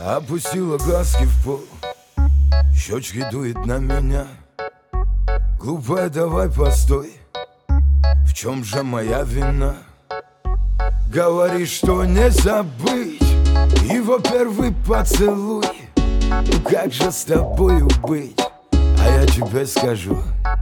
Опустила глазки в пол, щечки дует на меня. Глупая, давай постой, в чем же моя вина? Говоришь, что не забыть его первый поцелуй. Ну как же с тобою быть, а я тебе скажу.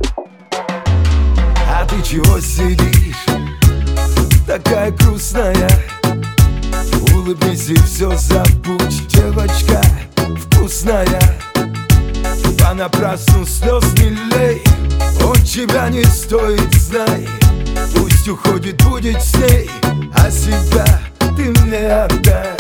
А ты чего сидишь, такая грустная? Улыбнись и все забудь, девочка вкусная. Понапрасну слез не лей, он тебя не стоит, знай. Пусть уходит, будет с ней, а себя ты мне отдай.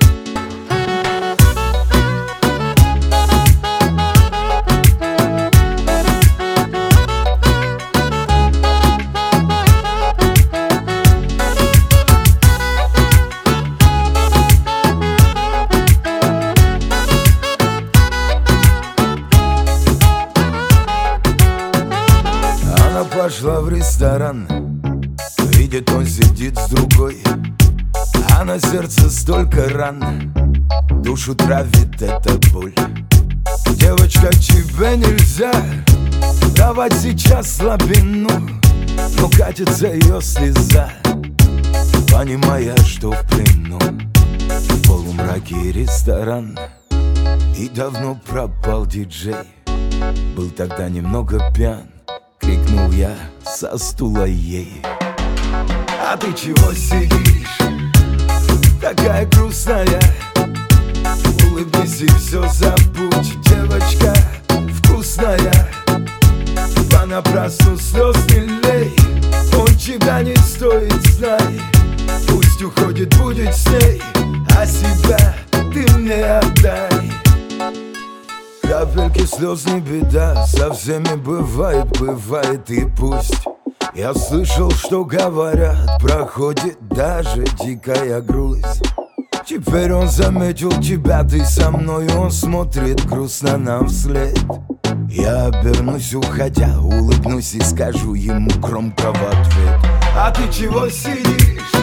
Она пошла в ресторан, видит, он сидит с другой, а на сердце столько ран, душу травит эта боль. Девочка, тебе нельзя давать сейчас слабину, но катится ее слеза, понимая, что в плену. В полумраке ресторан, и давно пропал диджей. Был тогда немного пьян, крикнул я со стула ей. А ты чего сидишь, такая грустная? Улыбнись и все забудь, девочка вкусная. Понапрасну слез не лей, он тебя не стоит, знай. Пусть уходит, будет с ней, а себя ты мне отдай. Капельки слез не беда, со всеми бывает, бывает и пусть. Я слышал, что говорят, проходит даже дикая грусть. Теперь он заметил тебя, ты со мной, он смотрит грустно нам вслед. Я обернусь, уходя, улыбнусь и скажу ему громко в ответ. А ты чего сидишь,